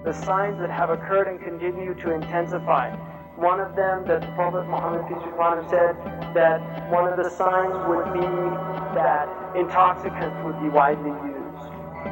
the signs that have occurred and continue to intensify. One of them, that the Prophet Muhammad peace be upon him said that one of the signs would be that intoxicants would be widely used.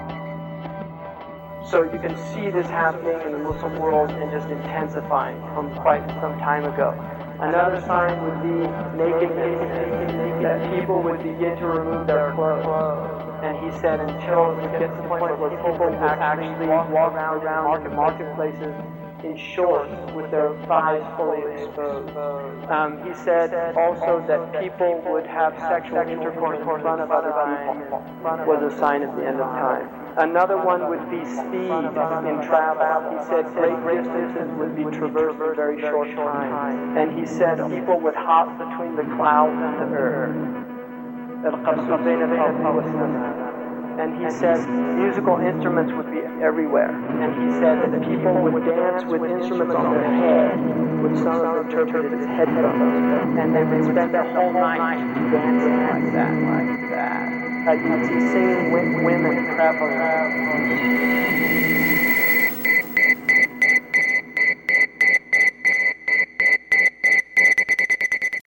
So you can see this happening in the Muslim world and just intensifying from quite some time ago. Another sign would be nakedness, that people would begin to remove their clothes. And he said until it gets to the point where people would actually walk around marketplaces in shorts with their thighs fully exposed. He said also that people would have sexual intercourse in front of other people was a sign of the end of time. Another one would be speed in travel. He said great distances would be traversed in very short time. And he said people would hop between the clouds and the earth. And he said musical instruments would be everywhere. And he said that people would dance with instruments on their head, which some have interpreted as headphones. And they would spend their whole night dancing like that. You would see singing women traveling